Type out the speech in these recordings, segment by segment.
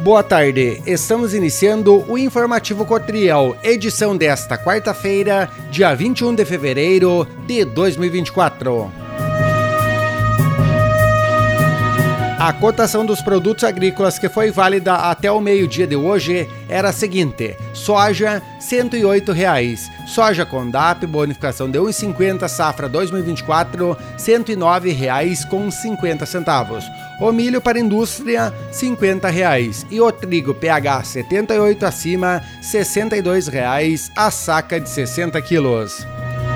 Boa tarde, estamos iniciando o Informativo Cotriel, edição desta quarta-feira, dia 21 de fevereiro de 2024. A cotação dos produtos agrícolas que foi válida até o meio-dia de hoje era a seguinte: soja R$ 108,00, soja Condap, bonificação de 1,50, safra 2024, R$ 109,50. O milho para indústria, R$ 50,00 e o trigo PH 78 acima, R$ 62,00 a saca de 60 quilos.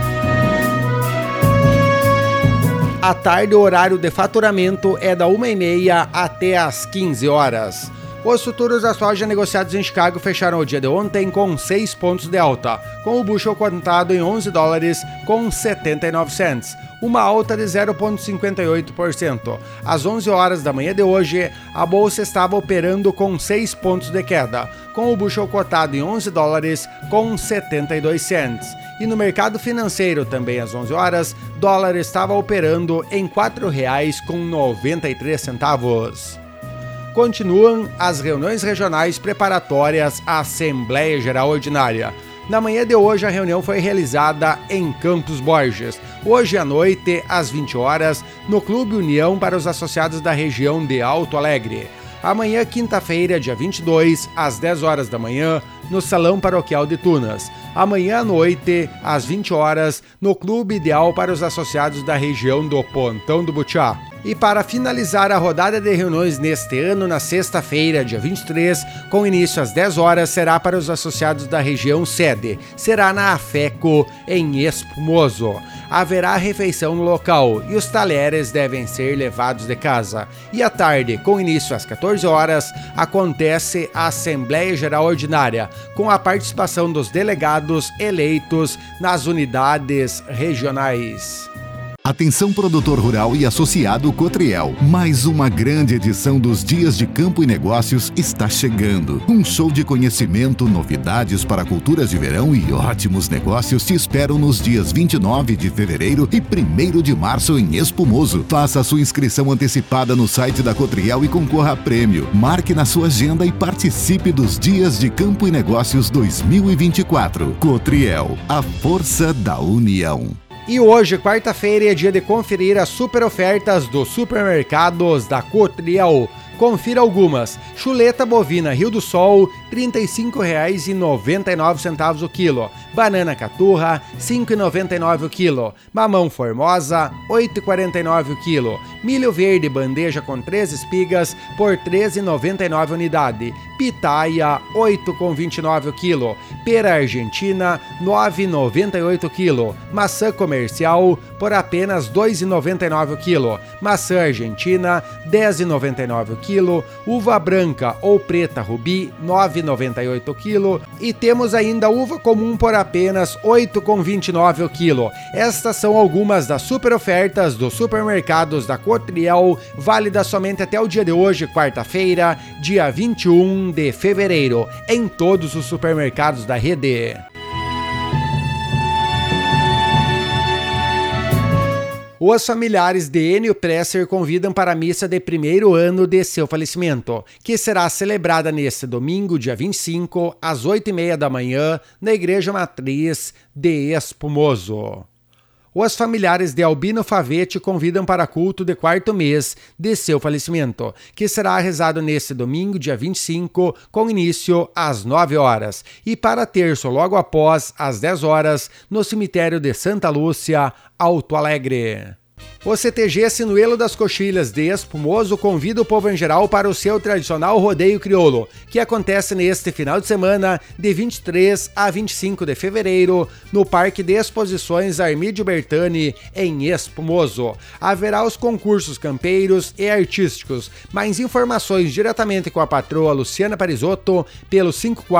À tarde, o horário de faturamento é da 1h30 até às 15 horas. Os futuros da soja negociados em Chicago fecharam o dia de ontem com 6 pontos de alta, com o bushel cotado em $11 com 79 cents, uma alta de 0,58%. Às 11 horas da manhã de hoje, a bolsa estava operando com 6 pontos de queda, com o bushel cotado em $11 com 72 cents. E no mercado financeiro, também às 11 horas, dólar estava operando em R$ 4,93. Continuam as reuniões regionais preparatórias à Assembleia Geral Ordinária. Na manhã de hoje, a reunião foi realizada em Campos Borges. Hoje à noite, às 20 horas, no Clube União para os associados da região de Alto Alegre. Amanhã, quinta-feira, dia 22, às 10 horas da manhã, no Salão Paroquial de Tunas. Amanhã à noite, às 20 horas, no Clube Ideal para os associados da região do Pontão do Butiá. E para finalizar a rodada de reuniões neste ano, na sexta-feira, dia 23, com início às 10 horas, será para os associados da região sede. Será na AFECO, em Espumoso. Haverá refeição no local e os talheres devem ser levados de casa. E à tarde, com início às 14 horas, acontece a Assembleia Geral Ordinária, com a participação dos delegados eleitos nas unidades regionais. Atenção, produtor rural e associado Cotriel. Mais uma grande edição dos Dias de Campo e Negócios está chegando. Um show de conhecimento, novidades para culturas de verão e ótimos negócios te esperam nos dias 29 de fevereiro e 1º de março em Espumoso. Faça a sua inscrição antecipada no site da Cotriel e concorra a prêmio. Marque na sua agenda e participe dos Dias de Campo e Negócios 2024. Cotriel, a força da união. E hoje, quarta-feira, é dia de conferir as super ofertas dos supermercados da Cotriel. Confira algumas: chuleta bovina Rio do Sol, R$ 35,99 o quilo. Banana caturra, R$ 5,99 o quilo. Mamão formosa, R$ 8,49 o quilo. Milho verde bandeja com 3 espigas por R$ 13,99 unidade. Pitaia, R$ 8,29 o quilo. Pera argentina, R$ 9,98 o quilo. Maçã comercial, por apenas R$ 2,99 o quilo. Maçã argentina, R$ 10,99 o quilo. Uva branca ou preta rubi, R$ 9,98 o quilo. E temos ainda uva comum por apenas R$ 8,29 o quilo. Estas são algumas das super ofertas dos supermercados da Cotriel, válidas somente até o dia de hoje, quarta-feira, dia 21 de fevereiro, em todos os supermercados da rede. Os familiares de Enio Presser convidam para a missa de primeiro ano de seu falecimento, que será celebrada neste domingo, dia 25, às 8h30 da manhã, na Igreja Matriz de Espumoso. Os familiares de Albino Favete convidam para culto de 4º mês de seu falecimento, que será rezado neste domingo, dia 25, com início às 9 horas, e para terço logo após, às 10 horas, no cemitério de Santa Lúcia, Alto Alegre. O CTG Sinuelo das Coxilhas de Espumoso convida o povo em geral para o seu tradicional rodeio crioulo, que acontece neste final de semana, de 23 a 25 de fevereiro, no Parque de Exposições Armídio Bertani, em Espumoso. Haverá os concursos campeiros e artísticos. Mais informações diretamente com a patroa Luciana Parisotto pelo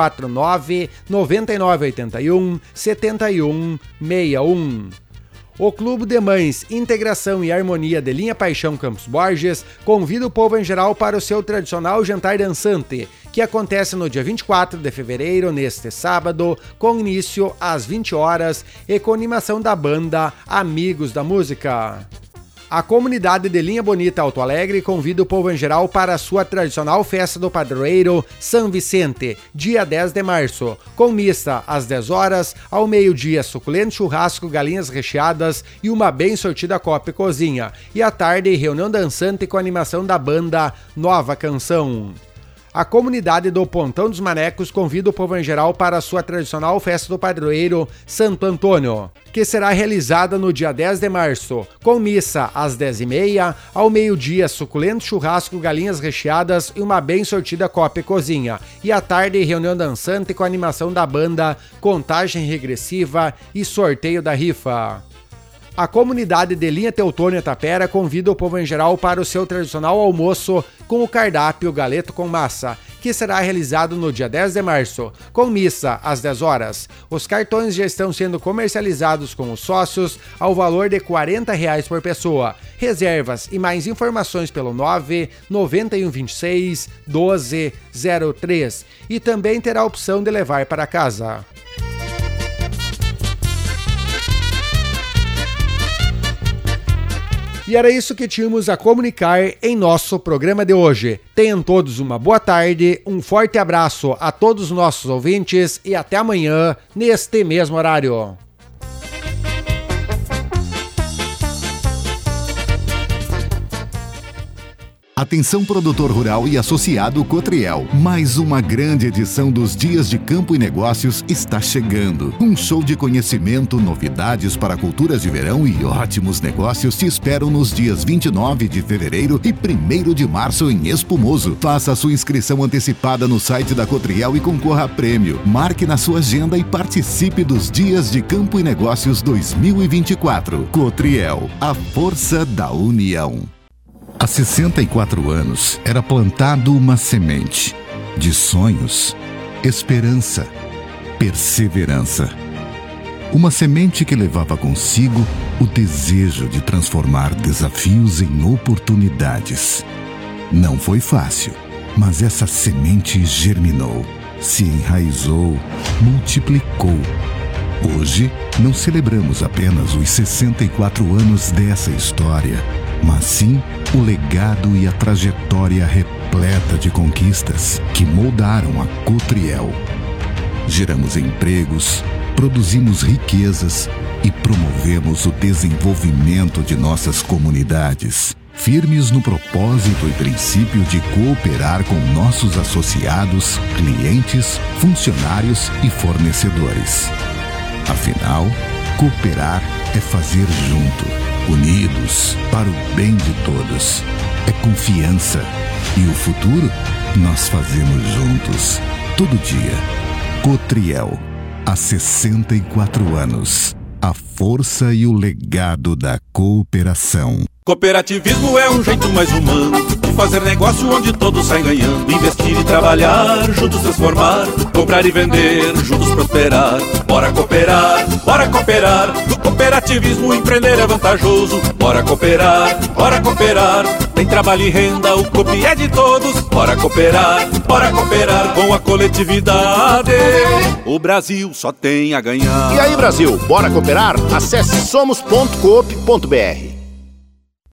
549-9981-7161. O Clube de Mães, Integração e Harmonia de Linha Paixão Campos Borges convida o povo em geral para o seu tradicional jantar dançante, que acontece no dia 24 de fevereiro, neste sábado, com início às 20 horas e com animação da banda Amigos da Música. A comunidade de Linha Bonita Alto Alegre convida o povo em geral para a sua tradicional festa do padroeiro São Vicente, dia 10 de março, com missa às 10 horas, ao meio-dia suculento churrasco, galinhas recheadas e uma bem sortida copa e cozinha, e à tarde reunião dançante com animação da banda Nova Canção. A comunidade do Pontão dos Manecos convida o povo em geral para a sua tradicional festa do padroeiro Santo Antônio, que será realizada no dia 10 de março, com missa às 10h30, ao meio-dia suculento churrasco, galinhas recheadas e uma bem sortida copa e cozinha, e à tarde reunião dançante com animação da banda, contagem regressiva e sorteio da rifa. A comunidade de Linha Teutônia Tapera convida o povo em geral para o seu tradicional almoço com o cardápio Galeto com Massa, que será realizado no dia 10 de março, com missa às 10 horas. Os cartões já estão sendo comercializados com os sócios ao valor de R$ 40 por pessoa. Reservas e mais informações pelo 99126 1203 e também terá a opção de levar para casa. E era isso que tínhamos a comunicar em nosso programa de hoje. Tenham todos uma boa tarde, um forte abraço a todos os nossos ouvintes e até amanhã, neste mesmo horário. Atenção, produtor rural e associado Cotriel. Mais uma grande edição dos Dias de Campo e Negócios está chegando. Um show de conhecimento, novidades para culturas de verão e ótimos negócios te esperam nos dias 29 de fevereiro e 1º de março em Espumoso. Faça a sua inscrição antecipada no site da Cotriel e concorra a prêmio. Marque na sua agenda e participe dos Dias de Campo e Negócios 2024. Cotriel, a força da união. Há 64 anos era plantado uma semente de sonhos, esperança, perseverança. Uma semente que levava consigo o desejo de transformar desafios em oportunidades. Não foi fácil, mas essa semente germinou, se enraizou, multiplicou. Hoje, não celebramos apenas os 64 anos dessa história, mas sim o legado e a trajetória repleta de conquistas que moldaram a Cotriel. Geramos empregos, produzimos riquezas e promovemos o desenvolvimento de nossas comunidades, firmes no propósito e princípio de cooperar com nossos associados, clientes, funcionários e fornecedores. Afinal, cooperar é fazer junto, unidos, para o bem de todos. É confiança. E o futuro nós fazemos juntos, todo dia. Cotriel, há 64 anos. A força e o legado da cooperação. Cooperativismo é um jeito mais humano de fazer negócio onde todos saem ganhando. Investir e trabalhar, juntos transformar. Comprar e vender, juntos prosperar. Bora cooperar, bora cooperar. No cooperativismo empreender é vantajoso. Bora cooperar, bora cooperar. Tem trabalho e renda, o coopi é de todos. Bora cooperar com a coletividade. O Brasil só tem a ganhar. E aí, Brasil, bora cooperar? Acesse somos.coop.br.